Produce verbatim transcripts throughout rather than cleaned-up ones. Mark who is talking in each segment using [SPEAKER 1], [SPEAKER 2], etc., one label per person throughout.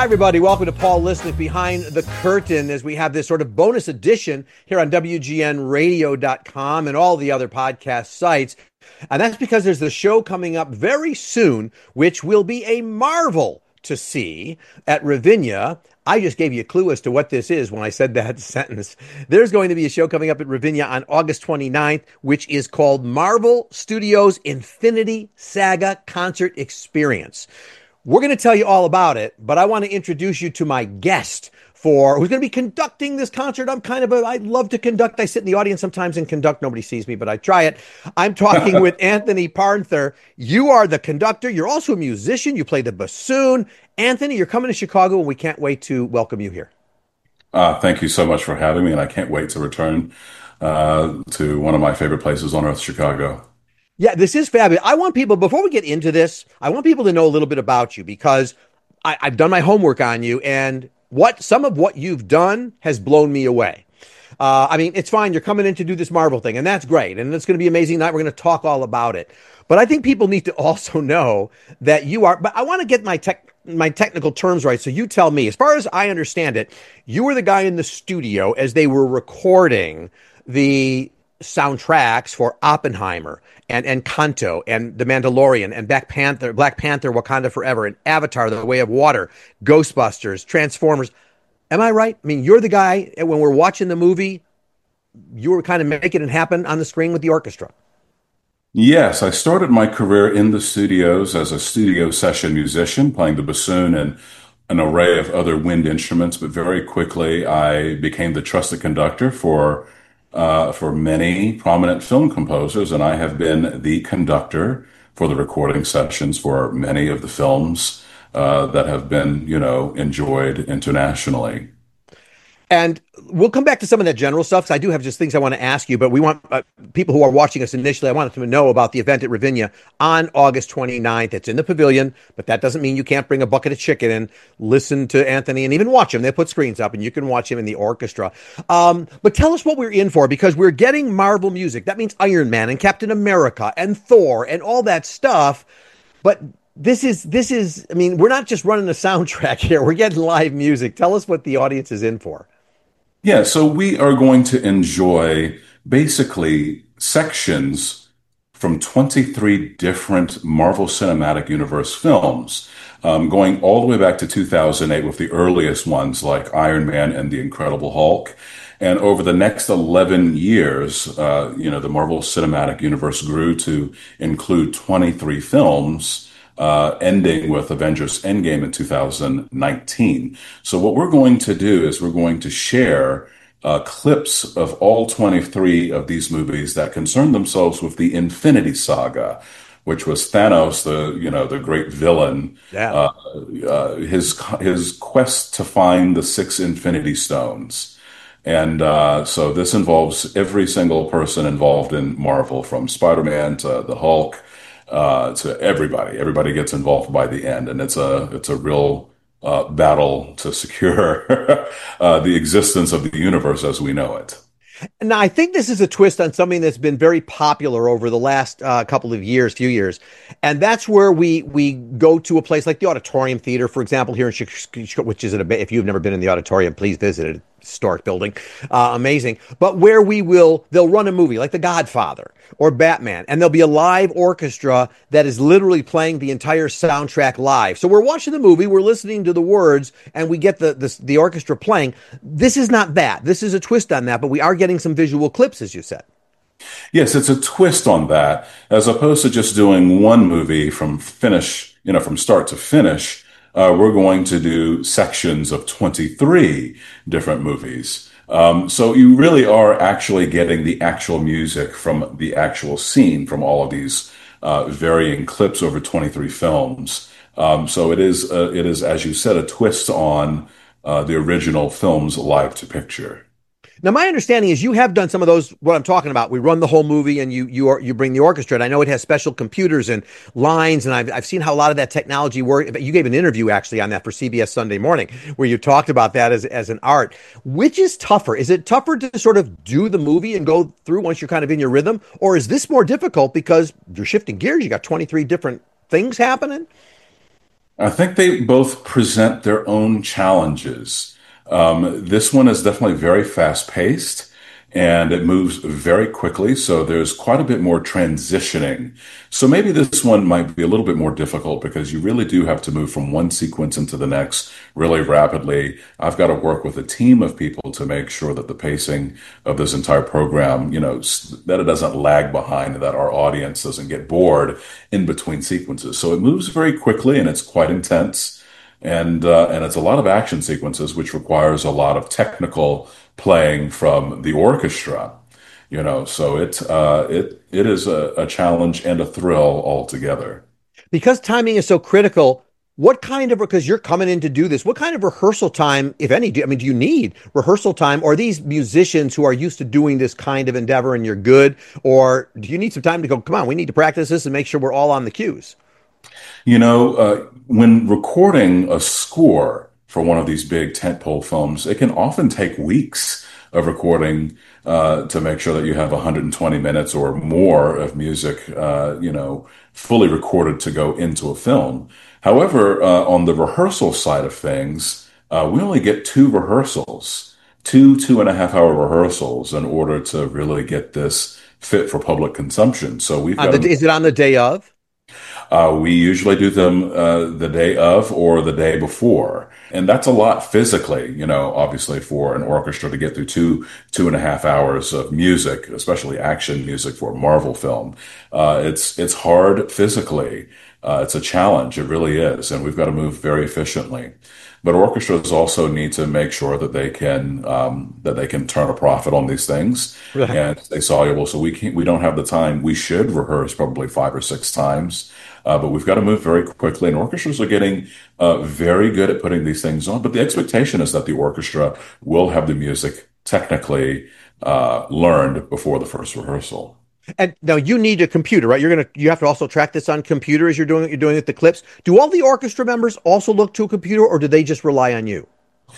[SPEAKER 1] everybody. Welcome to Paul Listnick Behind the Curtain as we have this sort of bonus edition here on W G N radio dot com and all the other podcast sites. And that's because there's the show coming up very soon, which will be a marvel to see at Ravinia. I just gave you a clue as to what this is when I said that sentence. There's going to be a show coming up at Ravinia on August twenty-ninth, which is called Marvel Studios Infinity Saga Concert Experience. We're going to tell you all about it, but I want to introduce you to my guest for who's going to be conducting this concert. I'm kind of a, I love to conduct. I sit in the audience sometimes and conduct. Nobody sees me, but I try it. I'm talking with Anthony Parnther. You are the conductor. You're also a musician. You play the bassoon. Anthony, you're coming to Chicago, and we can't wait to welcome you here.
[SPEAKER 2] Uh, thank you so much for having me, and I can't wait to return uh, to one of my favorite places on earth, Chicago.
[SPEAKER 1] Yeah, this is fabulous. I want people, before we get into this, I want people to know a little bit about you because I, I've done my homework on you, and what some of what you've done has blown me away. Uh, I mean, it's fine. You're coming in to do this Marvel thing, and that's great. And it's going to be an amazing night. We're going to talk all about it. But I think people need to also know that you are, but I want to get my tech, my technical terms right. So you tell me, as far as I understand it, you were the guy in the studio as they were recording the soundtracks for Oppenheimer and Encanto and The Mandalorian and Black Panther, Black Panther, Wakanda Forever, and Avatar, The Way of Water, Ghostbusters, Transformers. Am I right? I mean, you're the guy, when we're watching the movie, you were kind of making it happen on the screen with the orchestra.
[SPEAKER 2] Yes, I started my career in the studios as a studio session musician, playing the bassoon and an array of other wind instruments, but very quickly I became the trusted conductor for Uh, for many prominent film composers, and I have been the conductor for the recording sessions for many of the films uh, that have been, you know, enjoyed internationally.
[SPEAKER 1] And we'll come back to some of that general stuff, because I do have just things I want to ask you, but we want uh, people who are watching us initially, I want them to know about the event at Ravinia on August twenty-ninth. It's in the pavilion, but that doesn't mean you can't bring a bucket of chicken and listen to Anthony and even watch him. They put screens up and you can watch him in the orchestra. Um, but tell us what we're in for, because we're getting Marvel music. That means Iron Man and Captain America and Thor and all that stuff. But this is, this is, I mean, we're not just running a soundtrack here. We're getting live music. Tell us what the audience is in for.
[SPEAKER 2] Yeah, so we are going to enjoy basically sections from twenty-three different Marvel Cinematic Universe films, um, going all the way back to two thousand eight with the earliest ones like Iron Man and the Incredible Hulk. And over the next eleven years, uh, you know, the Marvel Cinematic Universe grew to include twenty-three films, Uh, ending with Avengers Endgame in two thousand nineteen. So what we're going to do is we're going to share uh, clips of all twenty-three of these movies that concern themselves with the Infinity Saga, which was Thanos, the you know the great villain,
[SPEAKER 1] yeah.
[SPEAKER 2] uh, uh, his his quest to find the six Infinity Stones. And uh, so this involves every single person involved in Marvel, from Spider-Man to the Hulk, uh, to everybody. Everybody gets involved by the end, and it's a it's a real uh, battle to secure uh, the existence of the universe as we know it.
[SPEAKER 1] Now, I think this is a twist on something that's been very popular over the last uh, couple of years, few years, and that's where we we go to a place like the Auditorium Theater, for example, here in Chicago, which is, a, if you've never been in the Auditorium, please visit it. Historic building, uh, amazing. But where we will, they'll run a movie like The Godfather or Batman, and there'll be a live orchestra that is literally playing the entire soundtrack live. So we're watching the movie, we're listening to the words, and we get the, the, the orchestra playing. This is not that. This is a twist on that, but we are getting some visual clips, as you said.
[SPEAKER 2] Yes, it's a twist on that, as opposed to just doing one movie from finish, you know, from start to finish. Uh, we're going to do sections of twenty-three different movies. Um, so you really are actually getting the actual music from the actual scene from all of these uh, varying clips over twenty-three films. Um, so it is, uh, it is, as you said, a twist on uh, the original film's live to picture.
[SPEAKER 1] Now, my understanding is you have done some of those, what I'm talking about. We run the whole movie and you you are, you bring the orchestra. And I know it has special computers and lines, and I've, I've seen how a lot of that technology works. You gave an interview actually on that for C B S Sunday Morning where you talked about that as, as an art. Which is tougher? Is it tougher to sort of do the movie and go through once you're kind of in your rhythm? Or is this more difficult because you're shifting gears? You got twenty-three different things happening?
[SPEAKER 2] I think they both present their own challenges. Um, this one is definitely very fast paced and it moves very quickly. So there's quite a bit more transitioning. So maybe this one might be a little bit more difficult because you really do have to move from one sequence into the next really rapidly. I've got to work with a team of people to make sure that the pacing of this entire program, you know, that it doesn't lag behind and that our audience doesn't get bored in between sequences. So it moves very quickly and it's quite intense. And uh, and it's a lot of action sequences, which requires a lot of technical playing from the orchestra. You know, so it uh, it it is a, a challenge and a thrill altogether.
[SPEAKER 1] Because timing is so critical, what kind of, because you're coming in to do this, what kind of rehearsal time, if any, do, I mean, do you need rehearsal time? Or are these musicians who are used to doing this kind of endeavor and you're good? Or do you need some time to go, come on, we need to practice this and make sure we're all on the cues?
[SPEAKER 2] You know, uh, when recording a score for one of these big tentpole films, it can often take weeks of recording uh, to make sure that you have one hundred twenty minutes or more of music, uh, you know, fully recorded to go into a film. However, uh, on the rehearsal side of things, uh, we only get two rehearsals, two two and a half hour rehearsals in order to really get this fit for public consumption. So we've
[SPEAKER 1] On
[SPEAKER 2] got
[SPEAKER 1] the,
[SPEAKER 2] to
[SPEAKER 1] is it on the day of?
[SPEAKER 2] uh, we usually do them uh, the day of or the day before. And that's a lot physically, you know, obviously for an orchestra to get through two, two and a half hours of music, especially action music for a Marvel film. Uh, it's, it's hard physically. Uh, it's a challenge. It really is. And we've got to move very efficiently. But orchestras also need to make sure that they can um, that they can turn a profit on these things
[SPEAKER 1] Right.
[SPEAKER 2] and stay soluble. So we can't, we don't have the time. We should rehearse probably five or six times, uh, but we've got to move very quickly. And orchestras are getting uh, very good at putting these things on. But the expectation is that the orchestra will have the music technically uh, learned before the first rehearsal.
[SPEAKER 1] And now you need a computer, right? You're gonna you have to also track this on computer as you're doing it. You're doing it the clips. Do all the orchestra members also look to a computer, or do they just rely on you?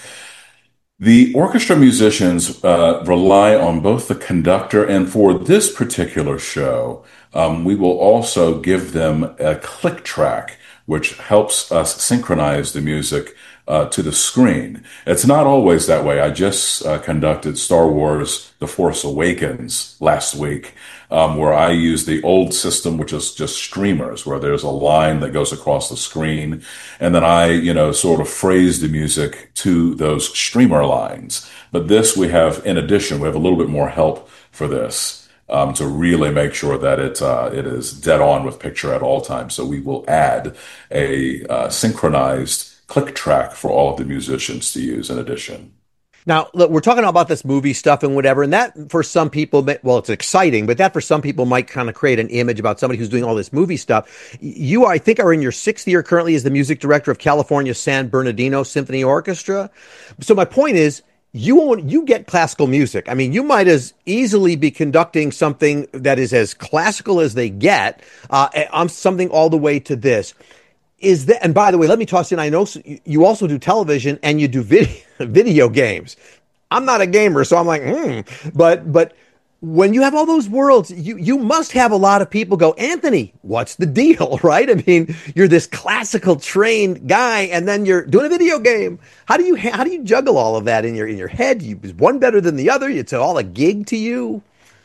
[SPEAKER 2] The orchestra musicians uh, rely on both the conductor, and for this particular show, um, we will also give them a click track, which helps us synchronize the music uh, to the screen. It's not always that way. I just uh, conducted Star Wars: The Force Awakens last week, um, where I use the old system, which is just streamers, where there's a line that goes across the screen. And then I, you know, sort of phrase the music to those streamer lines. But this we have, in addition, we have a little bit more help for this. Um, to really make sure that it uh, it is dead on with picture at all times. So we will add a uh, synchronized click track for all of the musicians to use in addition.
[SPEAKER 1] Now, look, we're talking about this movie stuff and whatever, and that for some people, well, it's exciting, but that for some people might kind of create an image about somebody who's doing all this movie stuff. You, I think, are in your sixth year currently as the music director of California San Bernardino Symphony Orchestra. So my point is, you own, you get classical music. I mean, you might as easily be conducting something that is as classical as they get, uh, on something all the way to this. Is that, and by the way, let me toss in, I know you also do television and you do video, video games. I'm not a gamer, so I'm like, hmm. But, but when you have all those worlds, you, you must have a lot of people go, Anthony, what's the deal, right? I mean, you're this classical trained guy and then you're doing a video game. How do you, how do you juggle all of that in your, in your head? You, is one better than the other? It's all a gig to you?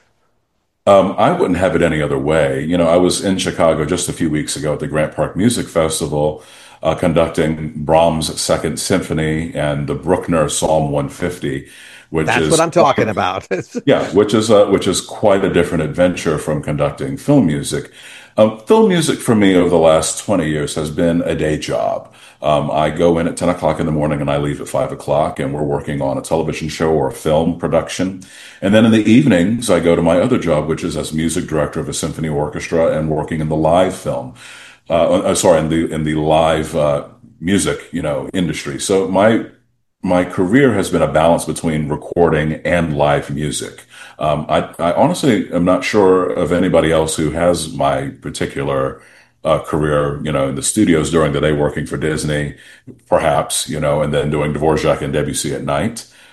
[SPEAKER 2] Um, I wouldn't have it any other way. You know, I was in Chicago just a few weeks ago at the Grant Park Music Festival, uh, conducting Brahms' Second Symphony and the Bruckner Psalm one fifty, which
[SPEAKER 1] That's
[SPEAKER 2] is
[SPEAKER 1] what I'm talking about.
[SPEAKER 2] yeah, which is uh, which is quite a different adventure from conducting film music. Um, film music for me over the last twenty years has been a day job. Um, I go in at ten o'clock in the morning and I leave at five o'clock, and we're working on a television show or a film production. And then in the evenings, I go to my other job, which is as music director of a symphony orchestra and working in the live film. Uh, uh, sorry, in the in the live uh, music, you know, industry. So my my career has been a balance between recording and live music. Um, I, I honestly am not sure of anybody else who has my particular uh, career, you know, in the studios during the day working for Disney, perhaps, you know, and then doing Dvorak and Debussy at night.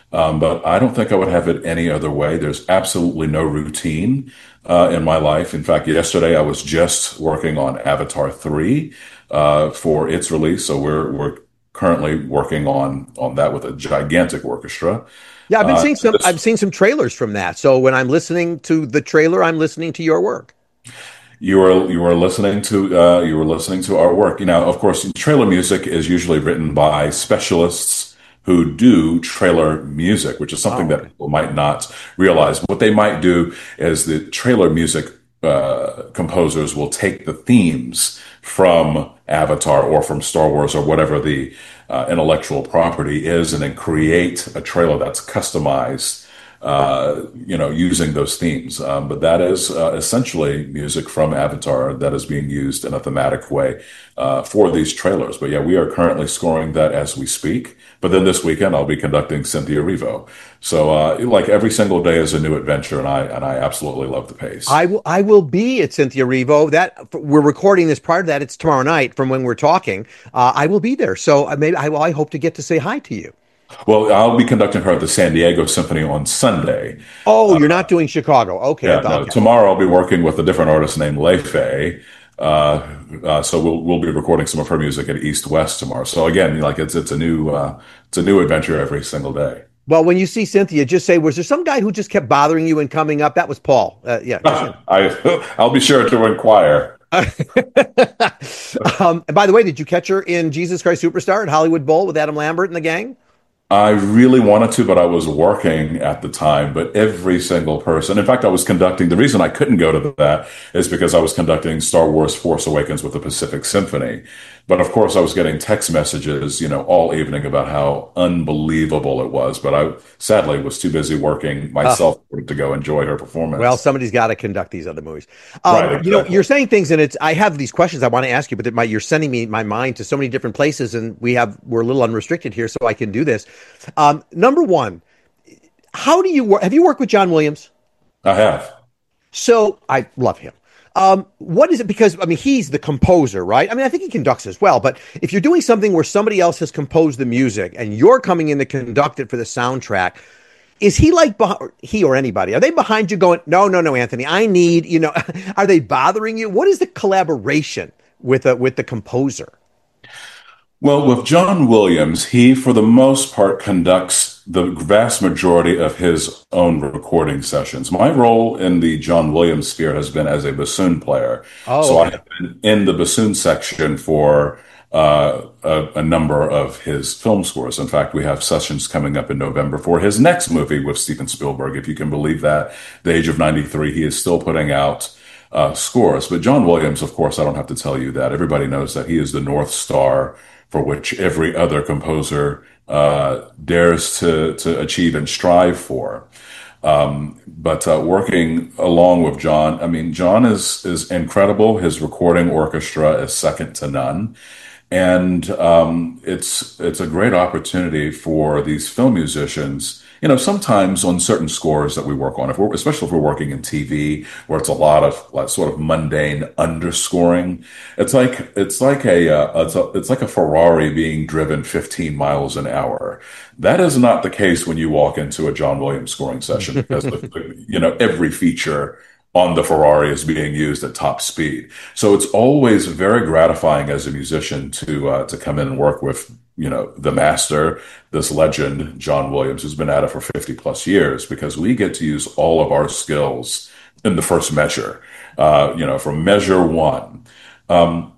[SPEAKER 2] Um, but I don't think I would have it any other way. There's absolutely no routine uh, in my life. In fact, yesterday I was just working on Avatar three uh, for its release. So we're we're currently working on on that with a gigantic orchestra.
[SPEAKER 1] Yeah, I've been
[SPEAKER 2] Uh,
[SPEAKER 1] seeing some.
[SPEAKER 2] this,
[SPEAKER 1] I've seen some trailers from that. So when I'm listening to the trailer, I'm listening to your work.
[SPEAKER 2] You were you were listening to uh, you were listening to our work. You know, of course, trailer music is usually written by specialists who do trailer music, which is something
[SPEAKER 1] Oh,
[SPEAKER 2] that
[SPEAKER 1] okay.
[SPEAKER 2] people might not realize. What they might do is the trailer music uh, composers will take the themes from Avatar or from Star Wars or whatever the uh, intellectual property is, and then create a trailer that's customized uh, you know, using those themes. Um, but that is uh, essentially music from Avatar that is being used in a thematic way uh, for these trailers. But yeah, we are currently scoring that as we speak. But then this weekend, I'll be conducting Cynthia Erivo. So, uh, like every single day is a new adventure, and I and I absolutely love the pace.
[SPEAKER 1] I will. I will be at Cynthia Erivo. That we're recording this prior to that. It's tomorrow night from when we're talking. Uh, I will be there. So uh, maybe I, well, I hope to get to say hi to you.
[SPEAKER 2] Well, I'll be conducting her at the San Diego Symphony on Sunday.
[SPEAKER 1] Oh, you're not doing Chicago. Okay. I
[SPEAKER 2] Yeah,
[SPEAKER 1] thought,
[SPEAKER 2] no,
[SPEAKER 1] okay.
[SPEAKER 2] tomorrow I'll be working with a different artist named Leifei. Uh, uh, so we'll we'll be recording some of her music at East West tomorrow. So again, like it's it's a new uh, it's a new adventure every single day.
[SPEAKER 1] Well, when you see Cynthia, just say, was there some guy who just kept bothering you and coming up? That was Paul. Uh, yeah, just him.
[SPEAKER 2] I I'll be sure to inquire.
[SPEAKER 1] um, and by the way, did you catch her in Jesus Christ Superstar at Hollywood Bowl with Adam Lambert and the gang?
[SPEAKER 2] I really wanted to, but I was working at the time. But every single person, in fact, I was conducting, the reason I couldn't go to that is because I was conducting Star Wars Force Awakens with the Pacific Symphony. But of course, I was getting text messages, you know, all evening about how unbelievable it was. But I sadly was too busy working
[SPEAKER 1] Uh,
[SPEAKER 2] myself to go enjoy her
[SPEAKER 1] well,
[SPEAKER 2] performance.
[SPEAKER 1] somebody's got to conduct these other movies.
[SPEAKER 2] Right,
[SPEAKER 1] Um, you know,
[SPEAKER 2] exactly.
[SPEAKER 1] you're saying things, and it's. I have these questions I want to ask you, but that my, you're sending me my mind to so many different places, and we have we're a little unrestricted here, so I can do this. Um, number one, how do you work? Have you worked with John Williams?
[SPEAKER 2] I have.
[SPEAKER 1] So I love him. Um, what is it? Because I mean, he's the composer, right? I mean, I think he conducts as well. But if you're doing something where somebody else has composed the music and you're coming in to conduct it for the soundtrack, is he like he or anybody? Are they behind you going, no, no, no, Anthony, I need, you know, are they bothering you? What is the collaboration with a, with the composer?
[SPEAKER 2] Well, with John Williams, he, for the most part, conducts the vast majority of his own recording sessions. My role in the John Williams sphere has been as a bassoon player.
[SPEAKER 1] Oh,
[SPEAKER 2] So I
[SPEAKER 1] okay.
[SPEAKER 2] have been in the bassoon section for uh, a, a number of his film scores. In fact, we have sessions coming up in November for his next movie with Steven Spielberg. If you can believe that, the age of ninety-three, he is still putting out uh, scores. But John Williams, of course, I don't have to tell you that. Everybody knows that he is the North Star for which every other composer uh, dares to to achieve and strive for. Um, but uh, working along with John, I mean, John is is incredible. His recording orchestra is second to none, and um, it's it's a great opportunity for these film musicians. You know, sometimes on certain scores that we work on, if we're, especially if we're working in T V, where it's a lot of like sort of mundane underscoring, it's like it's like a, uh, it's a it's like a Ferrari being driven fifteen miles an hour. That is not the case when you walk into a John Williams scoring session because the, you know every feature on the Ferrari is being used at top speed. So it's always very gratifying as a musician to uh, to come in and work with, you know, the master, this legend, John Williams, who's been at it for fifty plus years, because we get to use all of our skills in the first measure, uh, you know, from measure one. Um,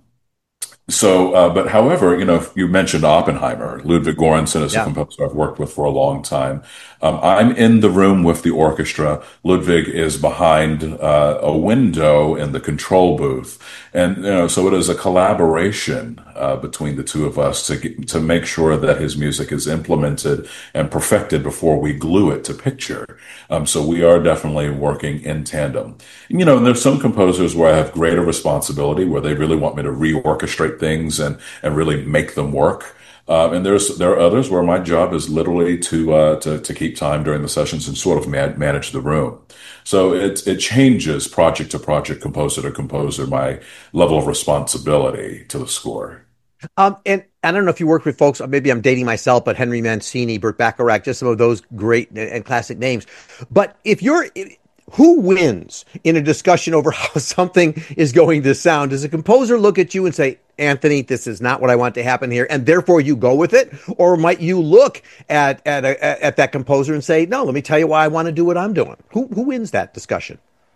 [SPEAKER 2] so, uh, but however, you know, you mentioned Oppenheimer. Ludwig Göransson is a
[SPEAKER 1] Yeah.
[SPEAKER 2] composer I've worked with for a long time. Um, I'm in the room with the orchestra. Ludwig is behind uh, a window in the control booth, and you know, so it is a collaboration uh, between the two of us to get, to make sure that his music is implemented and perfected before we glue it to picture. Um, so we are definitely working in tandem. You know, and there's some composers where I have greater responsibility, where they really want me to reorchestrate things and and really make them work. Uh, and there's there are others where my job is literally to uh, to to keep time during the sessions and sort of man- manage the room. So it it changes project to project, composer to composer, my level of responsibility to the score.
[SPEAKER 1] Um, and I don't know if you work with folks, maybe I'm dating myself, but Henry Mancini, Burt Bacharach, just some of those great and classic names. But if you're, who wins in a discussion over how something is going to sound? Does a composer look at you and say, Anthony, this is not what I want to happen here, and therefore you go with it? Or might you look at at a, at that composer and say, no, let me tell you why I want to do what I'm doing? Who who wins that discussion?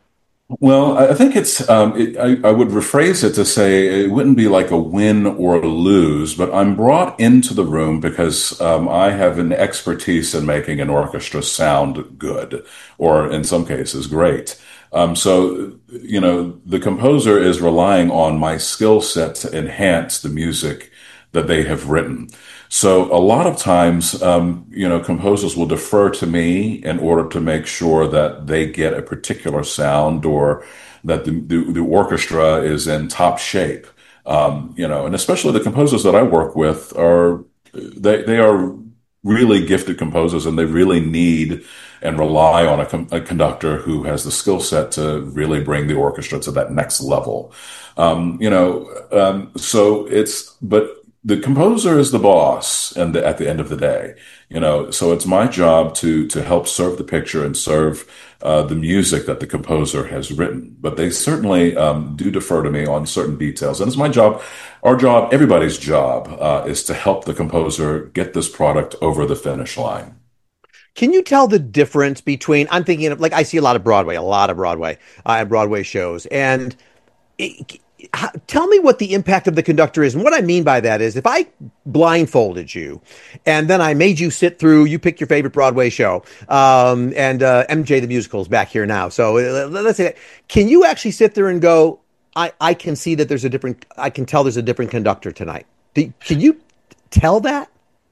[SPEAKER 2] Well, I think it's, um, it, I, I would rephrase it to say it wouldn't be like a win or a lose, but I'm brought into the room because um, I have an expertise in making an orchestra sound good, or in some cases, great. Um, so, you know, the composer is relying on my skill set to enhance the music that they have written. So a lot of times, um, you know, composers will defer to me in order to make sure that they get a particular sound or that the, the, the orchestra is in top shape. Um, you know, and especially the composers that I work with are, they, they are really gifted composers and they really need and rely on a, com- a conductor who has the skill set to really bring the orchestra to that next level. Um, you know, um, so it's, but the composer is the boss and the, at the end of the day, you know, so it's my job to to help serve the picture and serve uh, the music that the composer has written. But they certainly um, do defer to me on certain details, and it's my job, our job, everybody's job, uh, is to help the composer get this product over the finish line.
[SPEAKER 1] Can you tell the difference between, I'm thinking of, like, I see a lot of Broadway, a lot of Broadway, uh, and Broadway shows, and it, how, tell me what the impact of the conductor is. And what I mean by that is if I blindfolded you and then I made you sit through, you pick your favorite Broadway show, um, and uh, M J the Musical is back here now. So uh, let's say that. Can you actually sit there and go, I, I can see that there's a different, I can tell there's a different conductor tonight. Do, can you tell that?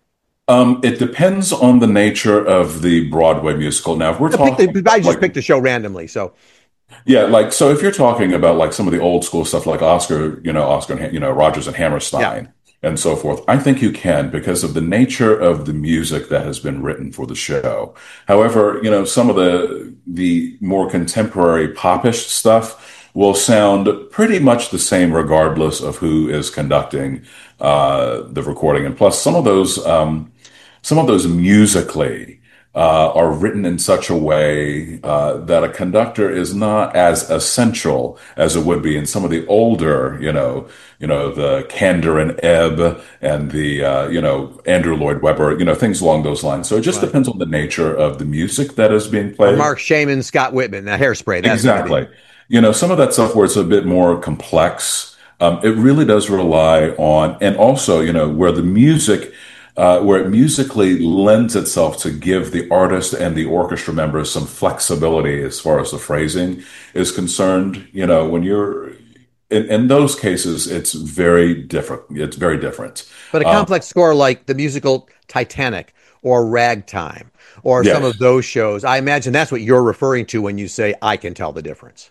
[SPEAKER 2] Um, it depends on the nature of the Broadway musical. Now, if we're
[SPEAKER 1] I, picked
[SPEAKER 2] talking
[SPEAKER 1] the, I
[SPEAKER 2] about
[SPEAKER 1] just
[SPEAKER 2] like,
[SPEAKER 1] picked a show randomly. So
[SPEAKER 2] yeah, like, so if you're talking about like some of the old school stuff like Oscar, you know, Oscar, and, you know, Rodgers and
[SPEAKER 1] yeah.
[SPEAKER 2] Hammerstein and so forth, I think you can because of the nature of the music that has been written for the show. However, you know, some of the, the more contemporary popish stuff will sound pretty much the same regardless of who is conducting, uh, the recording. And plus some of those, um, some of those musically, uh, are written in such a way uh, that a conductor is not as essential as it would be in some of the older, you know, you know, the Kander and Ebb and the, uh, you know, Andrew Lloyd Webber, you know, things along those lines. So it just
[SPEAKER 1] Right.
[SPEAKER 2] depends on the nature of the music that is being
[SPEAKER 1] Or
[SPEAKER 2] played.
[SPEAKER 1] Mark Shaman, Scott Whitman, that Hairspray. That's
[SPEAKER 2] Exactly. You know, some of that stuff where it's a bit more complex, um, it really does rely on, and also, you know, where the music, uh, where it musically lends itself to give the artist and the orchestra members some flexibility as far as the phrasing is concerned. You know, when you're in, in those cases, it's very different. It's very different.
[SPEAKER 1] But a
[SPEAKER 2] Um,
[SPEAKER 1] complex score like the musical Titanic or Ragtime or some of
[SPEAKER 2] yes,
[SPEAKER 1] those shows, I imagine that's what you're referring to when you say, I can tell the difference.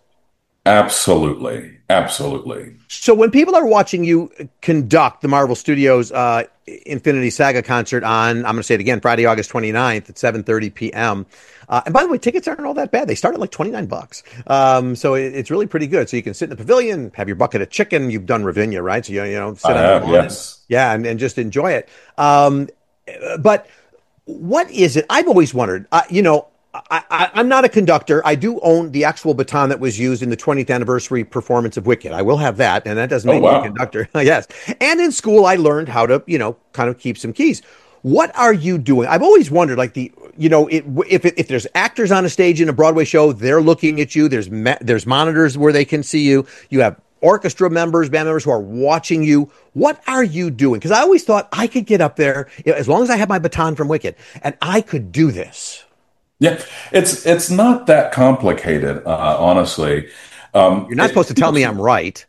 [SPEAKER 2] absolutely. Absolutely.
[SPEAKER 1] So when people are watching you conduct the Marvel Studios uh, Infinity Saga concert on, I'm going to say it again, Friday, August twenty-ninth at seven thirty p.m. Uh, and by the way, tickets aren't all that bad. They start at like twenty-nine bucks. Um, so it, it's really pretty good. So you can sit in the pavilion, have your bucket of chicken. You've done Ravinia, right? So you, you know, sit
[SPEAKER 2] I
[SPEAKER 1] on the
[SPEAKER 2] have,
[SPEAKER 1] lawn. And,
[SPEAKER 2] yes.
[SPEAKER 1] yeah, and, and just enjoy it. Um, but what is it? I've always wondered, uh, you know, I, I, I'm not a conductor. I do own the actual baton that was used in the twentieth anniversary performance of Wicked. I will have that, and that doesn't
[SPEAKER 2] Oh,
[SPEAKER 1] make me a
[SPEAKER 2] wow.
[SPEAKER 1] conductor. Yes. And in school, I learned how to, you know, kind of keep some keys. What are you doing? I've always wondered, like the, you know, it, if if there's actors on a stage in a Broadway show, they're looking at you. There's ma- there's monitors where they can see you. You have orchestra members, band members who are watching you. What are you doing? Because I always thought I could get up there, you know, as long as I have my baton from Wicked, and I could do this.
[SPEAKER 2] Yeah, it's it's not that complicated, uh, honestly. Um,
[SPEAKER 1] You're not
[SPEAKER 2] it,
[SPEAKER 1] supposed to tell me I'm right.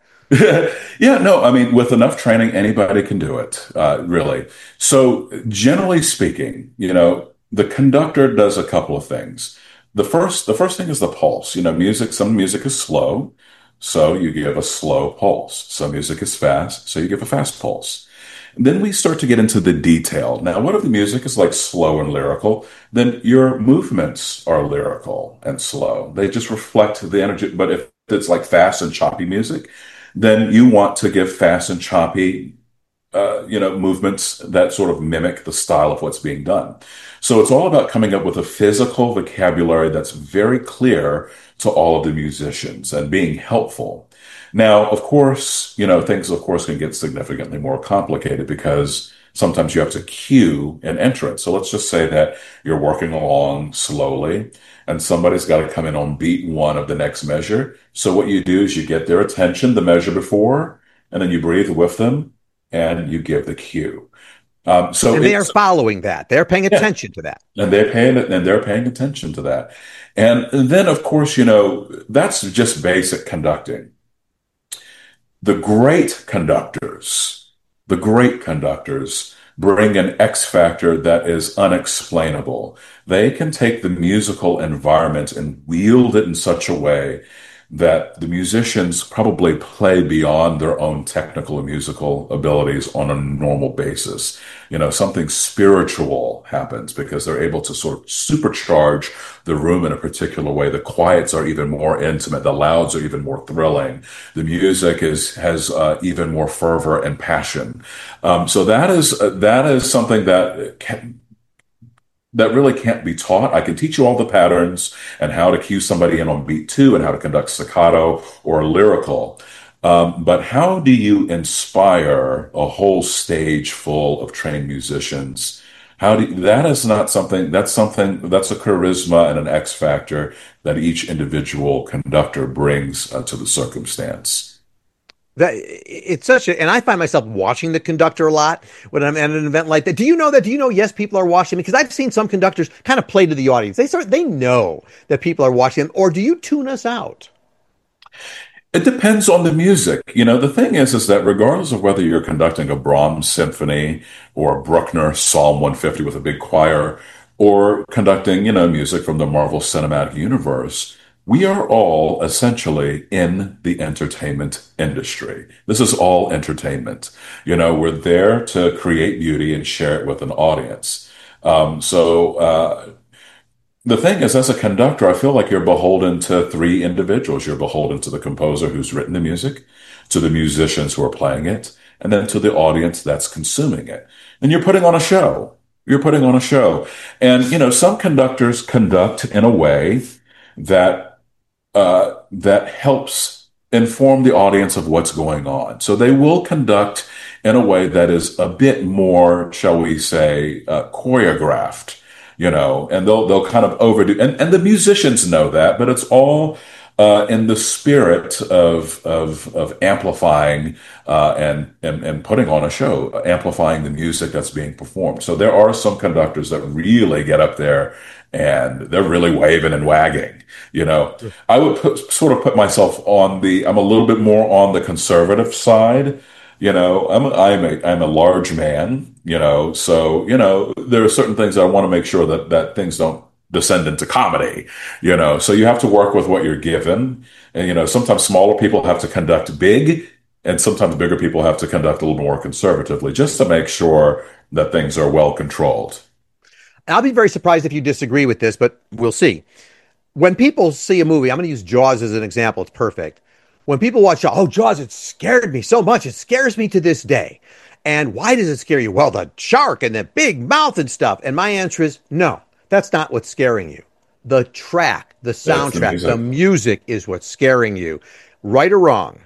[SPEAKER 2] yeah, no, I mean, with enough training, anybody can do it, uh, really. So, generally speaking, you know, the conductor does a couple of things. The first, the first thing is the pulse. You know, music, some music is slow, so you give a slow pulse. Some music is fast, so you give a fast pulse. Then we start to get into the detail. Now, what if the music is like slow and lyrical? Then your movements are lyrical and slow. They just reflect the energy. But if it's like fast and choppy music, then you want to give fast and choppy uh, you know, movements that sort of mimic the style of what's being done. So it's all about coming up with a physical vocabulary that's very clear to all of the musicians and being helpful. Now, of course, you know, things, of course, can get significantly more complicated because sometimes you have to cue an entrance. So let's just say that you're working along slowly and somebody's got to come in on beat one of the next measure. So what you do is you get their attention the measure before, and then you breathe with them and you give the cue. Um, so
[SPEAKER 1] And they are
[SPEAKER 2] it's,
[SPEAKER 1] following that. They're paying
[SPEAKER 2] yeah,
[SPEAKER 1] attention to that.
[SPEAKER 2] and they're paying and they're paying attention to that. And then, of course, you know, that's just basic conducting. The great conductors, the great conductors bring an X factor that is unexplainable. They can take the musical environment and wield it in such a way that the musicians probably play beyond their own technical and musical abilities on a normal basis. You know, something spiritual happens because they're able to sort of supercharge the room in a particular way. The quiets are even more intimate. The louds are even more thrilling. The music is has uh, even more fervor and passion. Um, so that is uh, that is something that can, that really can't be taught. I can teach you all the patterns and how to cue somebody in on beat two and how to conduct staccato or lyrical. Um, but how do you inspire a whole stage full of trained musicians? How do you, that is not something, that's something, that's a charisma and an X factor that each individual conductor brings uh, to the circumstance.
[SPEAKER 1] That it's such a, and I find myself watching the conductor a lot when I'm at an event like that. Do you know that? Do you know? Yes, people are watching because I've seen some conductors kind of play to the audience. They start, they know that people are watching them, or do you tune us out?
[SPEAKER 2] It depends on the music. You know, the thing is, is that regardless of whether you're conducting a Brahms symphony or a Bruckner Psalm one fifty with a big choir or conducting, you know, music from the Marvel Cinematic Universe, we are all essentially in the entertainment industry. This is all entertainment. You know, we're there to create beauty and share it with an audience. Um, so, uh, the thing is, as a conductor, I feel like you're beholden to three individuals. You're beholden to the composer who's written the music, to the musicians who are playing it, and then to the audience that's consuming it. And you're putting on a show. You're putting on a show. And, you know, some conductors conduct in a way that, uh, that helps inform the audience of what's going on. So they will conduct in a way that is a bit more, shall we say, uh, choreographed, you know, and they'll they'll kind of overdo, and, and the musicians know that, but it's all uh, in the spirit of of of amplifying uh, and, and and putting on a show, amplifying the music that's being performed. So there are some conductors that really get up there and they're really waving and wagging. You know, I would put, sort of put myself on the, I'm a little bit more on the conservative side. You know, I'm I'm a I'm a large man, you know, so you know there are certain things I want to make sure that that things don't descend into comedy, you know. So you have to work with what you're given, and you know sometimes smaller people have to conduct big, and sometimes bigger people have to conduct a little more conservatively, just to make sure that things are well controlled.
[SPEAKER 1] I'll be very surprised if you disagree with this, but we'll see. When people see a movie, I'm going to use Jaws as an example. It's perfect. When people watch, oh, Jaws, it scared me so much. It scares me to this day. And why does it scare you? Well, the shark and the big mouth and stuff. And my answer is no, that's not what's scaring you. The track, the
[SPEAKER 2] That's the
[SPEAKER 1] soundtrack, the
[SPEAKER 2] music.
[SPEAKER 1] music is what's scaring you. Right or wrong?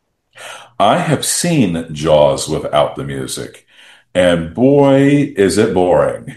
[SPEAKER 2] I have seen Jaws without the music, and boy, is it boring.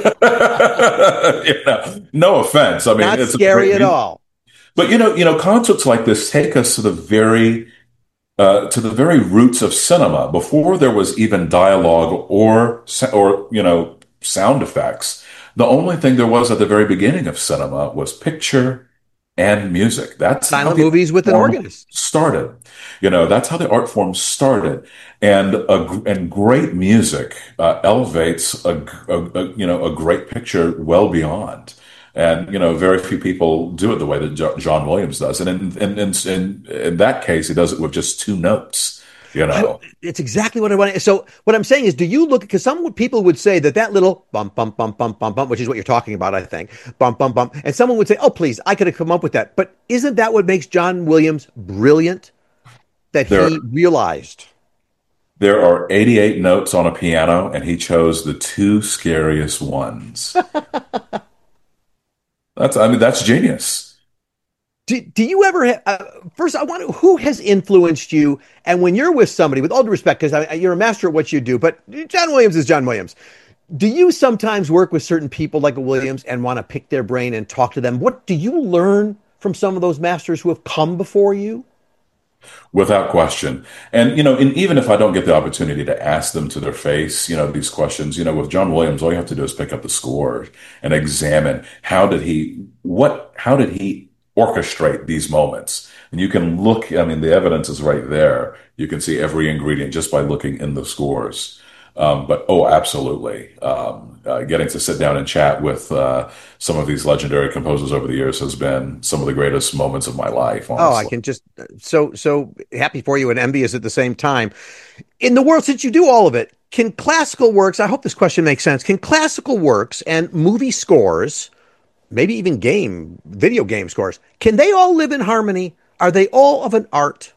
[SPEAKER 2] You know, no offense. I mean,
[SPEAKER 1] Not
[SPEAKER 2] it's a
[SPEAKER 1] scary
[SPEAKER 2] great,
[SPEAKER 1] at
[SPEAKER 2] mu-
[SPEAKER 1] all.
[SPEAKER 2] but you know, you know, concerts like this take us to the very uh, to the very roots of cinema before there was even dialogue or sa- or you know sound effects. The only thing there was at the very beginning of cinema was picture and music. That's how
[SPEAKER 1] Silent
[SPEAKER 2] the art
[SPEAKER 1] movies with an
[SPEAKER 2] form
[SPEAKER 1] organist.
[SPEAKER 2] started. You know, that's how the art form started. And a, and great music uh, elevates a, a, a you know a great picture well beyond. And you know, very few people do it the way that jo- John Williams does. And in in, in in in that case, he does it with just two notes. You
[SPEAKER 1] I,
[SPEAKER 2] know,
[SPEAKER 1] it's exactly what I want. So what I'm saying is, do you look? Because some people would say that that little bump, bump, bump, bump, bump, bump, which is what you're talking about, I think, bump, bump, bump, and someone would say, "Oh, please, I could have come up with that." But isn't that what makes John Williams brilliant? That
[SPEAKER 2] there
[SPEAKER 1] he realized.
[SPEAKER 2] There are eighty-eight notes on a piano, and he chose the two scariest ones. That's, I mean, that's genius.
[SPEAKER 1] Do, do you ever, ha- uh, first, I want to, who has influenced you? And when you're with somebody, with all due respect, because you're a master at what you do, but John Williams is John Williams. Do you sometimes work with certain people like a Williams and want to pick their brain and talk to them? What do you learn from some of those masters who have come before you?
[SPEAKER 2] Without question. And, you know, and even if I don't get the opportunity to ask them to their face, you know, these questions, you know, with John Williams, all you have to do is pick up the score and examine how did he, what, how did he orchestrate these moments? And you can look, I mean, the evidence is right there. You can see every ingredient just by looking in the scores. Um, but oh, absolutely. Um, uh, getting to sit down and chat with uh, some of these legendary composers over the years has been some of the greatest moments of my life,
[SPEAKER 1] Oh, I
[SPEAKER 2] honestly.
[SPEAKER 1] can just so so happy for you and envious at the same time. In the world, since you do all of it, can classical works, I hope this question makes sense. Can classical works and movie scores, maybe even game, video game scores, can they all live in harmony? Are they all of an art?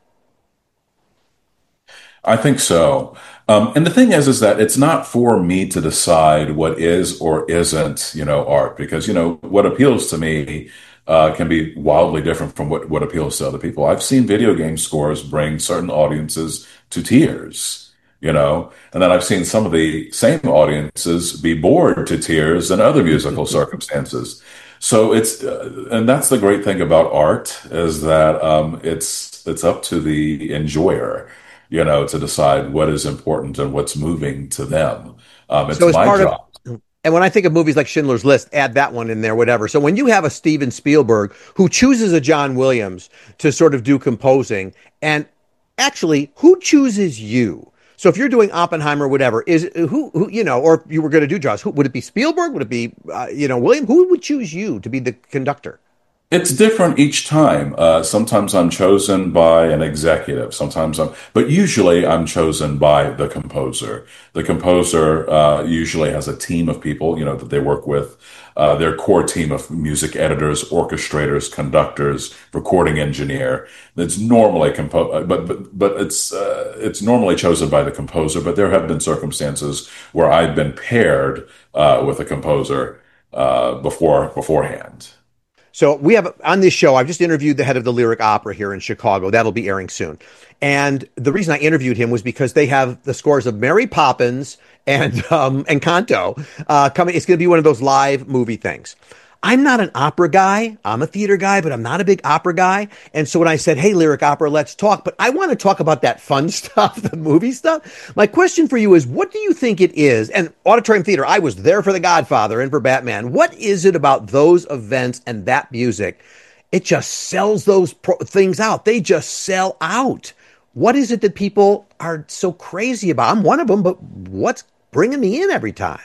[SPEAKER 2] I think so. Um, and the thing is, is that it's not for me to decide what is or isn't, you know, art, because, you know, what appeals to me uh, can be wildly different from what, what appeals to other people. I've seen video game scores bring certain audiences to tears, you know, and then I've seen some of the same audiences be bored to tears in other musical circumstances. So it's, uh, and that's the great thing about art is that um, it's it's up to the enjoyer, you know, to decide what is important and what's moving to them. Um, it's
[SPEAKER 1] So as
[SPEAKER 2] my
[SPEAKER 1] part of,
[SPEAKER 2] job.
[SPEAKER 1] and when I think of movies like Schindler's List, add that one in there, whatever. So when you have a Steven Spielberg who chooses a John Williams to sort of do composing, and actually, who chooses you? So if you're doing Oppenheimer, whatever, is who, who you know, or you were going to do Jaws, who would it be? Spielberg? Would it be, uh, you know, William? Who would choose you to be the conductor?
[SPEAKER 2] It's different each time. Uh, sometimes I'm chosen by an executive. Sometimes I'm, but usually I'm chosen by the composer. The composer uh, usually has a team of people, you know, that they work with. Uh, their core team of music editors, orchestrators, conductors, recording engineer. That's normally compo- uh, but but but it's uh, it's normally chosen by the composer. But there have been circumstances where I've been paired uh, with a composer uh, before beforehand.
[SPEAKER 1] So we have on this show, I've just interviewed the head of the Lyric Opera here in Chicago. That'll be airing soon. And the reason I interviewed him was because they have the scores of Mary Poppins and um, and Canto uh, coming. It's going to be one of those live movie things. I'm not an opera guy. I'm a theater guy, but I'm not a big opera guy. And so when I said, hey, Lyric Opera, let's talk, but I want to talk about that fun stuff, the movie stuff. My question for you is, what do you think it is? And Auditorium Theater, I was there for The Godfather and for Batman. What is it about those events and that music? It just sells those pro- things out. They just sell out. What is it that people are so crazy about? I'm one of them, but what's bringing me in every time?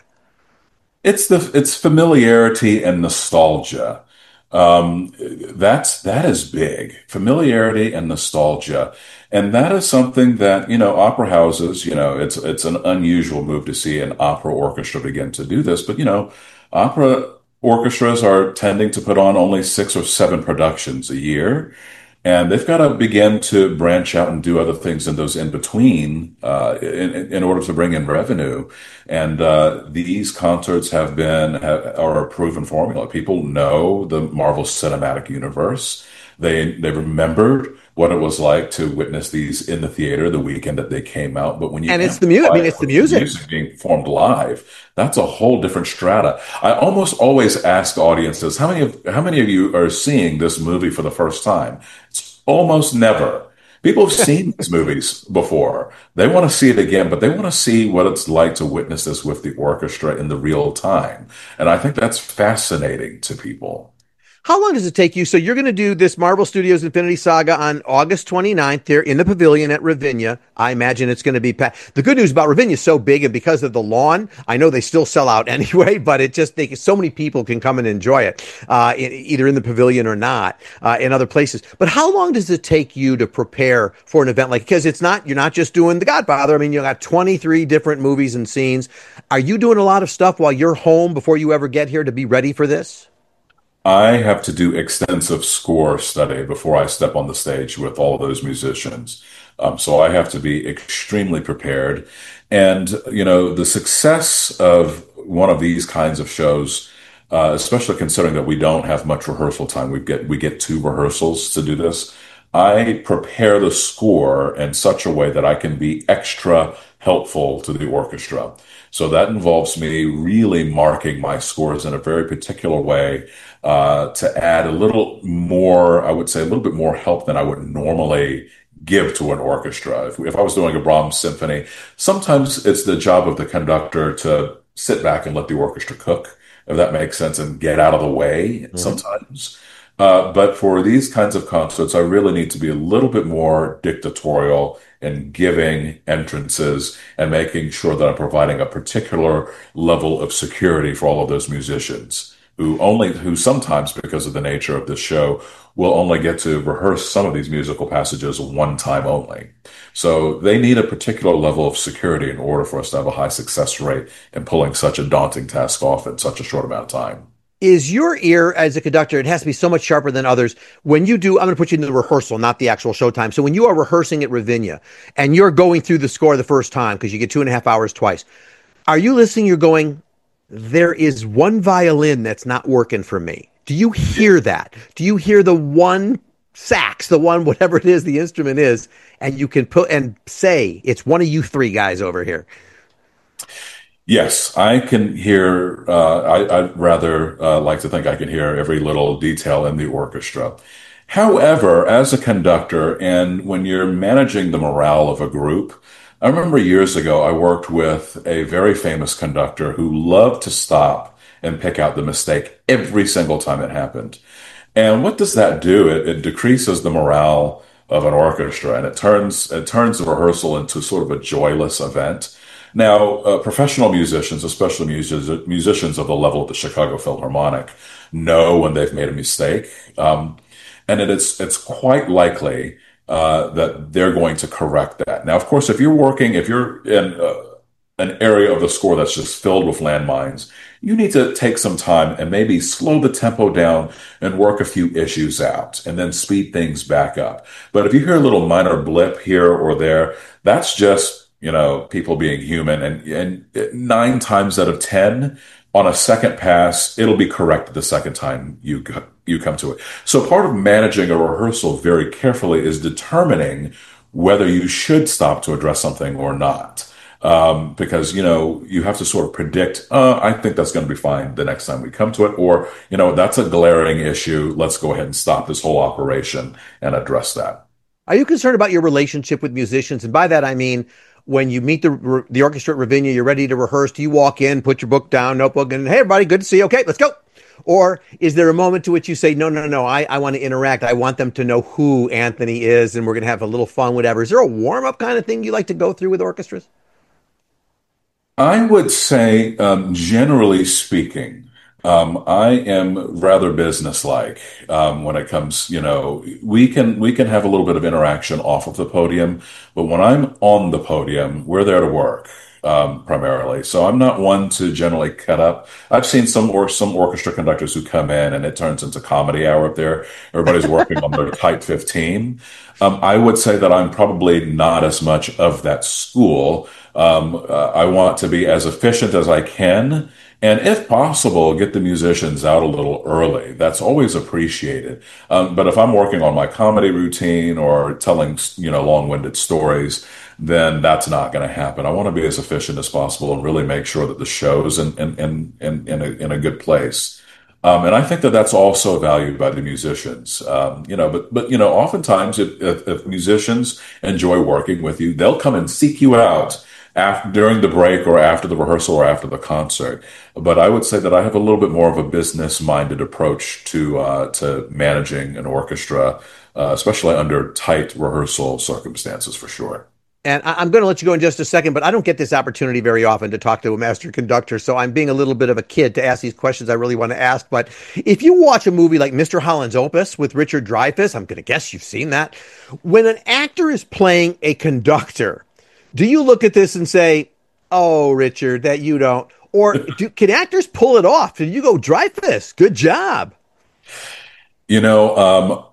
[SPEAKER 2] It's the it's familiarity and nostalgia. Um, that's that is big. Familiarity and nostalgia. And that is something that, you know, opera houses, you know, it's it's an unusual move to see an opera orchestra begin to do this, but you know, opera orchestras are tending to put on only six or seven productions a year. And they've got to begin to branch out and do other things in those in between, uh, in, in order to bring in revenue. And, uh, these concerts have been, have, are a proven formula. People know the Marvel Cinematic Universe. They, they remembered what it was like to witness these in the theater the weekend that they came out. But when you
[SPEAKER 1] And it's the music. I
[SPEAKER 2] amplify
[SPEAKER 1] mean,
[SPEAKER 2] it
[SPEAKER 1] it's the
[SPEAKER 2] with the
[SPEAKER 1] music.
[SPEAKER 2] music being performed live, that's a whole different strata. I almost always ask audiences, how many of, how many of you are seeing this movie for the first time? It's almost never. People have seen these movies before. They want to see it again, but they want to see what it's like to witness this with the orchestra in the real time. And I think that's fascinating to people.
[SPEAKER 1] How long does it take you? So you're going to do this Marvel Studios Infinity Saga on August twenty-ninth there in the pavilion at Ravinia. I imagine it's going to be packed. The good news about Ravinia is so big, and because of the lawn, I know they still sell out anyway, but it just, they, so many people can come and enjoy it, uh, in, either in the pavilion or not, uh, in other places. But how long does it take you to prepare for an event like, because it's not, you're not just doing The Godfather. I mean, you got twenty-three different movies and scenes. Are you doing a lot of stuff while you're home before you ever get here to be ready for this?
[SPEAKER 2] I have to do extensive score study before I step on the stage with all of those musicians. Um, so I have to be extremely prepared. And, you know, the success of one of these kinds of shows, uh, especially considering that we don't have much rehearsal time, we get, we get two rehearsals to do this. I prepare the score in such a way that I can be extra helpful to the orchestra. So that involves me really marking my scores in a very particular way, uh, to add a little more, I would say a little bit more help than I would normally give to an orchestra. If, if I was doing a Brahms symphony, sometimes it's the job of the conductor to sit back and let the orchestra cook, if that makes sense, and get out of the way
[SPEAKER 1] Mm-hmm.
[SPEAKER 2] sometimes. Uh, but for these kinds of concerts, I really need to be a little bit more dictatorial in giving entrances and making sure that I'm providing a particular level of security for all of those musicians who only, who sometimes, because of the nature of this show, will only get to rehearse some of these musical passages one time only. So they need a particular level of security in order for us to have a high success rate in pulling such a daunting task off in such a short amount of time.
[SPEAKER 1] Is your ear as a conductor, it has to be so much sharper than others. When you do, I'm going to put you into the rehearsal, not the actual showtime. So when you are rehearsing at Ravinia and you're going through the score the first time, because you get two and a half hours twice, are you listening? You're going, there is one violin that's not working for me. Do you hear that? Do you hear the one sax, the one, whatever it is, the instrument is, and you can put and say, it's one of you three guys over here?
[SPEAKER 2] Yes, I can hear, uh, I, I'd rather uh, like to think I can hear every little detail in the orchestra. However, as a conductor, and when you're managing the morale of a group, I remember years ago I worked with a very famous conductor who loved to stop and pick out the mistake every single time it happened. And what does that do? It, it decreases the morale of an orchestra, and it turns it turns the rehearsal into sort of a joyless event. Now, uh, professional musicians, especially music, musicians of the level of the Chicago Philharmonic, know when they've made a mistake, um, and it is it's quite likely uh, that they're going to correct that. Now, of course, if you're working, if you're in uh, an area of the score that's just filled with landmines, you need to take some time and maybe slow the tempo down and work a few issues out and then speed things back up. But if you hear a little minor blip here or there, that's just, you know, people being human. And, and nine times out of ten, on a second pass, it'll be corrected the second time you go, you come to it. So part of managing a rehearsal very carefully is determining whether you should stop to address something or not. Um, because, you know, you have to sort of predict, uh, I think that's going to be fine the next time we come to it. Or, you know, that's a glaring issue. Let's go ahead and stop this whole operation and address that.
[SPEAKER 1] Are you concerned about your relationship with musicians? And by that, I mean, when you meet the the orchestra at Ravinia, you're ready to rehearse. Do you walk in, put your book down, notebook, and hey, everybody, good to see you. Okay, let's go. Or is there a moment to which you say, no, no, no, I, I want to interact. I want them to know who Anthony is, and we're going to have a little fun, whatever. Is there a warm-up kind of thing you like to go through with orchestras?
[SPEAKER 2] I would say, um, generally speaking, um, I am rather businesslike um, when it comes. You know, we can we can have a little bit of interaction off of the podium, but when I'm on the podium, we're there to work um, primarily. So I'm not one to generally cut up. I've seen some or some orchestra conductors who come in and it turns into comedy hour up there. Everybody's working on their tight fifteen. Um, I would say that I'm probably not as much of that school. Um, uh, I want to be as efficient as I can. And if possible, get the musicians out a little early. That's always appreciated. Um, but if I'm working on my comedy routine or telling, you know, long-winded stories, then that's not going to happen. I want to be as efficient as possible and really make sure that the show's in, in, in, in, in, a, in a good place. Um, and I think that that's also valued by the musicians. Um, you know, but, but, you know, oftentimes if, if, if musicians enjoy working with you, they'll come and seek you out after, during the break or after the rehearsal or after the concert. But I would say that I have a little bit more of a business-minded approach to uh, to managing an orchestra, uh, especially under tight rehearsal circumstances, for sure.
[SPEAKER 1] And I'm going to let you go in just a second, but I don't get this opportunity very often to talk to a master conductor, so I'm being a little bit of a kid to ask these questions I really want to ask. But if you watch a movie like Mister Holland's Opus with Richard Dreyfuss, I'm going to guess you've seen that. When an actor is playing a conductor, do you look at this and say, oh, Richard, that you don't? Or do, can actors pull it off? Do you go, Dreyfuss, good job?
[SPEAKER 2] You know, um,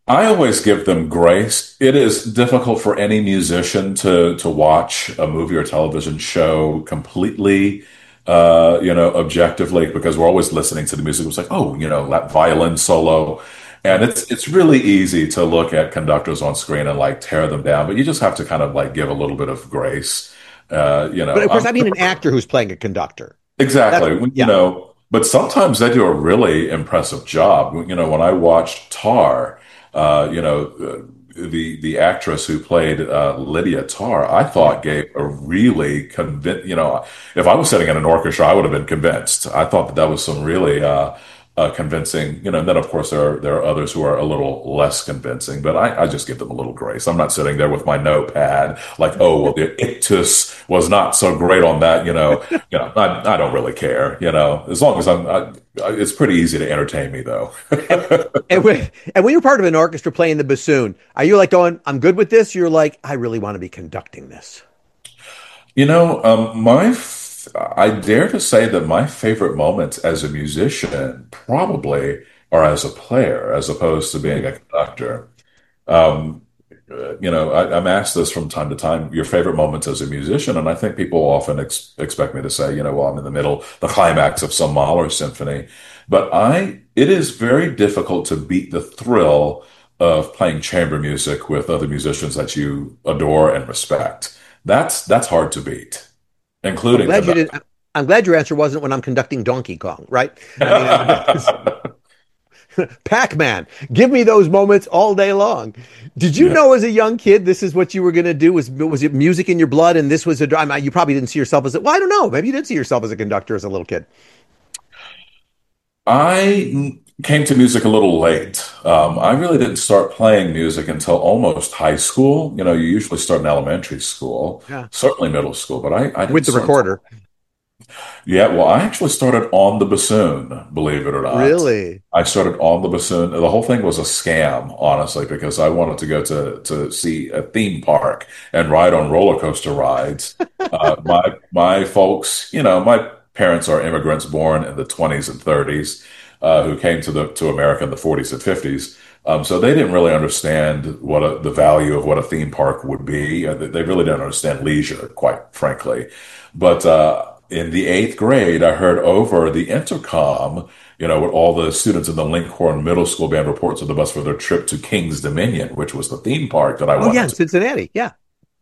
[SPEAKER 2] I always give them grace. It is difficult for any musician to to watch a movie or television show completely, uh, you know, objectively, because we're always listening to the music. It's like, oh, you know, that violin solo, and it's it's really easy to look at conductors on screen and like tear them down, but you just have to kind of like give a little bit of grace. Uh, you
[SPEAKER 1] But
[SPEAKER 2] know,
[SPEAKER 1] of course,
[SPEAKER 2] I'm
[SPEAKER 1] I mean an actor who's playing a conductor. That's,
[SPEAKER 2] Exactly. When- You
[SPEAKER 1] yeah.
[SPEAKER 2] know, but sometimes they do a really impressive job. You know, when I watched Tar, uh, you know, uh, the the actress who played uh, Lydia Tar, I thought gave a really convinced. You know, if I was sitting in an orchestra, I would have been convinced. I thought that that was some really uh, uh, convincing. You know, and then of course there are there are others who are a little less convincing, but I, I just give them a little grace. I'm not sitting there with my notepad like, oh, well, the ictus was not so great on that. You know, you know, I, I don't really care. You know, as long as I'm, I, it's pretty easy to entertain me, though.
[SPEAKER 1] And when, and when you're part of an orchestra playing the bassoon, are you like going, I'm good with this? You're like, I really want to be conducting this.
[SPEAKER 2] You know, um, my, f- I dare to say that my favorite moments as a musician probably are as a player, as opposed to being a conductor. Um, uh, you know, I, I'm asked this from time to time, your favorite moments as a musician, and I think people often ex expect me to say, you know, well, I'm in the middle, the climax of some Mahler symphony, but I, it is very difficult to beat the thrill of playing chamber music with other musicians that you adore and respect. That's that's hard to beat,
[SPEAKER 1] I'm
[SPEAKER 2] including
[SPEAKER 1] glad you
[SPEAKER 2] conducting.
[SPEAKER 1] didn't. I'm glad your answer wasn't when I'm conducting Donkey Kong, right? I mean, Pac-Man, give me those moments all day long. Did you
[SPEAKER 2] Yeah.
[SPEAKER 1] know as a young kid this is what you were going to do? Was was it music in your blood? And this was a. I mean, you probably didn't see yourself as a. Well, I don't know. Maybe you did see yourself as a conductor as a little kid.
[SPEAKER 2] I came to music a little late. Um, I really didn't start playing music until almost high school. You know, you usually start in elementary school,
[SPEAKER 1] Yeah,
[SPEAKER 2] certainly middle school, but I, I didn't
[SPEAKER 1] with the
[SPEAKER 2] start.
[SPEAKER 1] recorder.
[SPEAKER 2] Yeah, well, I actually started on the bassoon, believe it or not.
[SPEAKER 1] Really?
[SPEAKER 2] I started on the bassoon. The whole thing was a scam, honestly, because I wanted to go to to see a theme park and ride on roller coaster rides. Uh, my my folks, you know, my parents are immigrants born in the twenties and thirties, uh, who came to the to America in the forties and fifties. Um, so they didn't really understand what a, the value of what a theme park would be. Uh, They really didn't understand leisure, quite frankly. But uh, in the eighth grade, I heard over the intercom, you know, with all the students in the Linkhorn Middle School band reports on the bus for their trip to King's Dominion, which was the theme park that I
[SPEAKER 1] Oh yeah,
[SPEAKER 2] wanted
[SPEAKER 1] in
[SPEAKER 2] to.
[SPEAKER 1] Cincinnati. Yeah.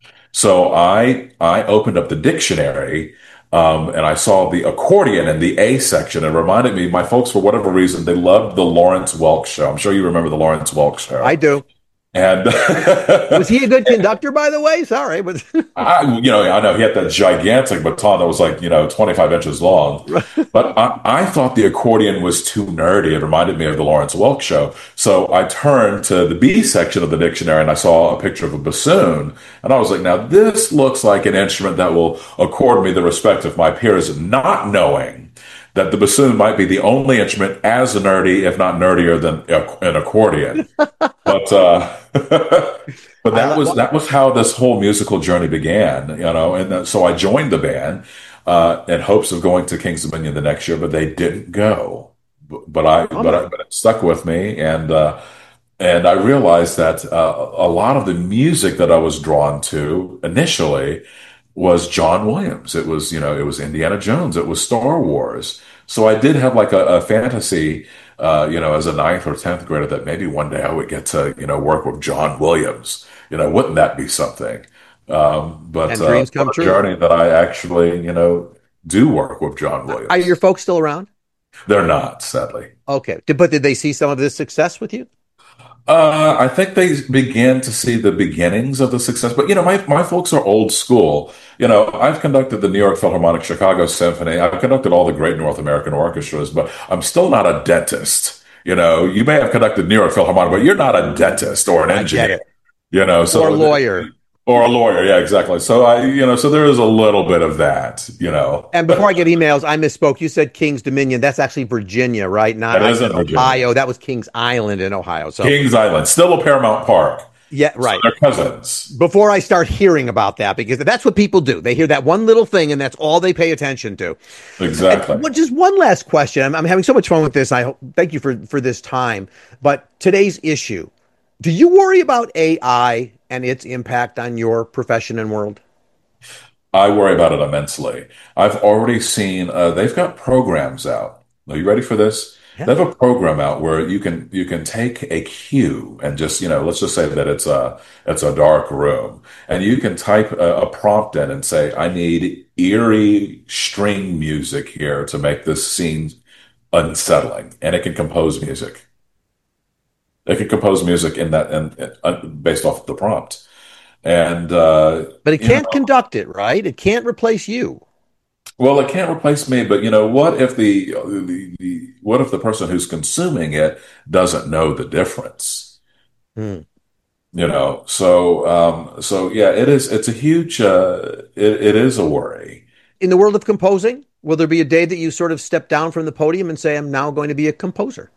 [SPEAKER 2] So I I opened up the dictionary, um, and I saw the accordion in the A section. It reminded me, my folks, for whatever reason, they loved the Lawrence Welk show. I'm sure you remember the Lawrence Welk
[SPEAKER 1] I
[SPEAKER 2] show.
[SPEAKER 1] do.
[SPEAKER 2] And
[SPEAKER 1] Was he a good conductor, by the way? Sorry, but
[SPEAKER 2] I, you know, I know he had that gigantic baton that was like, you know, twenty-five inches long. But I, I thought the accordion was too nerdy. It reminded me of the Lawrence Welk show. So I turned to the B section of the dictionary and I saw a picture of a bassoon. And I was like, now this looks like an instrument that will accord me the respect of my peers, not knowing that the bassoon might be the only instrument as nerdy, if not nerdier than a- an accordion. But uh, but
[SPEAKER 1] I
[SPEAKER 2] that
[SPEAKER 1] love.
[SPEAKER 2] was that was how this whole musical journey began, you know. And then, so I joined the band uh, in hopes of going to Kings Dominion the next year, but they didn't go. B- But I but I,
[SPEAKER 1] Bummer.
[SPEAKER 2] but it stuck with me, and uh, and I realized that uh, a lot of the music that I was drawn to initially was John Williams. It was, you know, it was Indiana Jones. It was Star Wars. So I did have like a, a fantasy, uh, you know, as a ninth or tenth grader that maybe one day I would get to, you know, work with John Williams. You know, wouldn't that be something? Um, but
[SPEAKER 1] And
[SPEAKER 2] uh,
[SPEAKER 1] dreams come
[SPEAKER 2] what a
[SPEAKER 1] true.
[SPEAKER 2] journey that I actually, you know, do work with John
[SPEAKER 1] Are your
[SPEAKER 2] Williams.
[SPEAKER 1] folks still around?
[SPEAKER 2] They're not, sadly.
[SPEAKER 1] Okay. Did, but did they see some of this success with you?
[SPEAKER 2] Uh, I think they began to see the beginnings of the success, but you know, my my folks are old school. You know, I've conducted the New York Philharmonic, Chicago Symphony. I've conducted all the great North American orchestras, but I'm still not a dentist. You know, you may have conducted New York Philharmonic, but you're not a dentist or an
[SPEAKER 1] I get
[SPEAKER 2] engineer.
[SPEAKER 1] it.
[SPEAKER 2] You know,
[SPEAKER 1] Or
[SPEAKER 2] so
[SPEAKER 1] lawyer.
[SPEAKER 2] or a lawyer, yeah, exactly. So I, you know, so there is a little bit of that. You know,
[SPEAKER 1] And before I get emails, I misspoke. You said King's Dominion. That's actually Virginia, right? Not
[SPEAKER 2] that
[SPEAKER 1] I
[SPEAKER 2] is
[SPEAKER 1] said
[SPEAKER 2] in Virginia,
[SPEAKER 1] Ohio. That was Kings Island in Ohio. So
[SPEAKER 2] Kings Island, still a Paramount Park.
[SPEAKER 1] yeah,
[SPEAKER 2] So
[SPEAKER 1] right.
[SPEAKER 2] they're cousins,
[SPEAKER 1] Before I start hearing about that, because that's what people do. They hear that one little thing, and that's all they pay attention to. And
[SPEAKER 2] exactly.
[SPEAKER 1] what- just one last question. I'm, I'm having so much fun with this. I hope, thank you for for this time. But today's issue, Do you worry about A I and its impact on your profession and world?
[SPEAKER 2] I worry about it immensely. I've already seen uh, they've got programs out. Are you ready for this?
[SPEAKER 1] Yeah.
[SPEAKER 2] They have a program out where you can you can take a cue and just, you know, let's just say that it's a it's a dark room, and you can type a, a prompt in and say, I need eerie string music here to make this scene unsettling, and it can compose music. It can compose music in that and uh, based off the prompt. And uh,
[SPEAKER 1] But it
[SPEAKER 2] you know,
[SPEAKER 1] can't conduct it, right? It can't replace you.
[SPEAKER 2] well, it can't replace me, but you know, what if the, the, the what if the person who's consuming it doesn't know the difference?
[SPEAKER 1] Hmm.
[SPEAKER 2] You know, so um, so yeah, it is. It's a huge. Uh, it, it is a worry.
[SPEAKER 1] In the world of composing, will there be a day that you sort of step down from the podium and say, I'm now going to be a composer?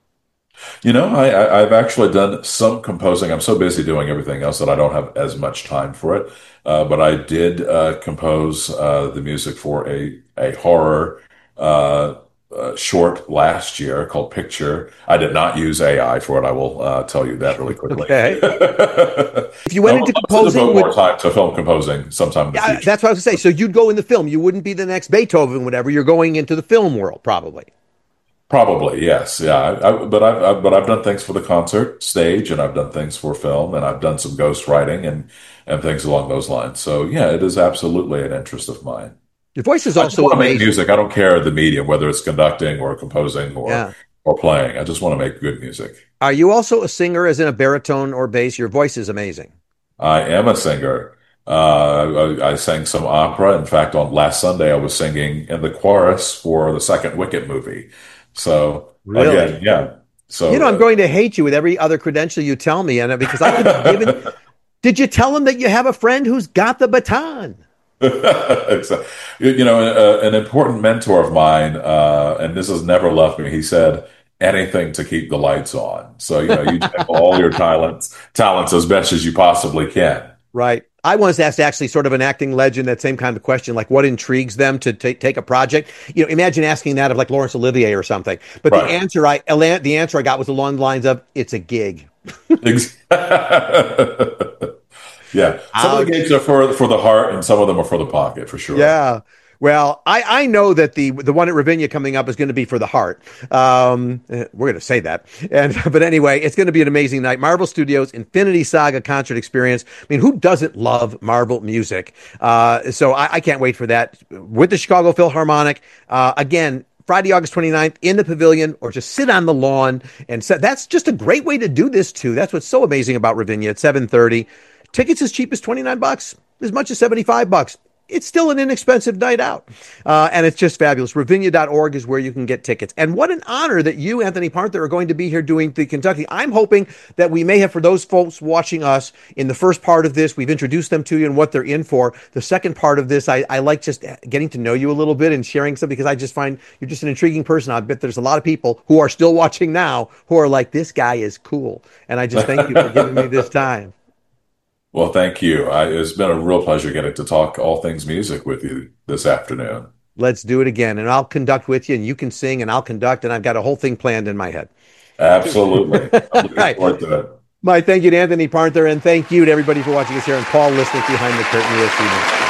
[SPEAKER 2] You know, I, I I've actually done some composing. I'm so busy doing everything else that I don't have as much time for it. Uh, but I did uh, compose uh, the music for a a horror uh, uh, short last year called Picture. I did not use A I for it. I will uh, tell you that really quickly.
[SPEAKER 1] Okay. If you
[SPEAKER 2] I
[SPEAKER 1] went
[SPEAKER 2] would
[SPEAKER 1] into
[SPEAKER 2] love to
[SPEAKER 1] composing,
[SPEAKER 2] devote
[SPEAKER 1] would
[SPEAKER 2] more time to film composing sometime in the
[SPEAKER 1] yeah,
[SPEAKER 2] future.
[SPEAKER 1] that's what I was going to say. So you'd go in the film. You wouldn't be the next Beethoven, whatever. You're going into the film world, probably.
[SPEAKER 2] Probably, yes, yeah. I, I, but I've, I've but I've done things for the concert stage, and I've done things for film, and I've done some ghost writing and and things along those lines. So yeah, it is absolutely an interest of mine.
[SPEAKER 1] Your voice is
[SPEAKER 2] I just
[SPEAKER 1] also
[SPEAKER 2] want to make
[SPEAKER 1] amazing.
[SPEAKER 2] music. I don't care the medium, whether it's conducting or composing or
[SPEAKER 1] Yeah.
[SPEAKER 2] or playing. I just want to make good music.
[SPEAKER 1] Are you also a singer, as in a baritone or bass? Your voice is amazing.
[SPEAKER 2] I am a singer. Uh, I, I sang some opera. In fact, on last Sunday, I was singing in the chorus for the second Wicked movie. So again,
[SPEAKER 1] Really?
[SPEAKER 2] yeah.
[SPEAKER 1] You
[SPEAKER 2] So
[SPEAKER 1] know, I'm
[SPEAKER 2] uh,
[SPEAKER 1] going to hate you with every other credential you tell me, and because I could have given. Did you tell him that you have a friend who's got the baton?
[SPEAKER 2] Exactly. You you know, a, an important mentor of mine, uh, and this has never left me. He said, "Anything to keep the lights on." So you know, you channel all your talents, talents as best as you possibly can.
[SPEAKER 1] Right. I once asked actually sort of an acting legend that same kind of question, like what intrigues them to take take a project. You know, imagine asking that of like Laurence Olivier or something. But the
[SPEAKER 2] Right.
[SPEAKER 1] answer I the answer I got was along the lines of, "It's a gig."
[SPEAKER 2] Ex- Yeah. Some of the
[SPEAKER 1] Ouch.
[SPEAKER 2] games are for for the heart, and some of them are for the pocket, for sure.
[SPEAKER 1] Yeah. Well, I, I know that the the one at Ravinia coming up is going to be for the heart. Um, eh, we're going to say that, and but anyway, it's going to be an amazing night. Marvel Studios Infinity Saga concert experience. I mean, who doesn't love Marvel music? Uh, so I, I can't wait for that with the Chicago Philharmonic. Uh, again, Friday, August twenty-ninth in the pavilion, or just sit on the lawn and set. That's just a great way to do this too. That's what's so amazing about Ravinia at seven thirty. Tickets as cheap as twenty-nine bucks, as much as seventy-five bucks. It's still an inexpensive night out. Uh, and it's just fabulous. Ravinia dot org is where you can get tickets. And what an honor that you, Anthony Parther, are going to be here doing the Kentucky. I'm hoping that we may have, for those folks watching us in the first part of this, we've introduced them to you and what they're in for. The second part of this, I, I like just getting to know you a little bit and sharing some, because I just find you're just an intriguing person. I bet there's a lot of people who are still watching now who are like, this guy is cool. And I just thank you for giving me this time.
[SPEAKER 2] Well, thank you. I, it's been a real pleasure getting to talk all things music with you this afternoon.
[SPEAKER 1] Let's do it again. And I'll conduct with you, and you can sing, and I'll conduct, and I've got a whole thing planned in my head.
[SPEAKER 2] Absolutely. I'm
[SPEAKER 1] All
[SPEAKER 2] looking
[SPEAKER 1] right.
[SPEAKER 2] forward to it.
[SPEAKER 1] My thank you to Anthony Parther, and thank you to everybody for watching us here, and Paul listening behind the curtain this evening.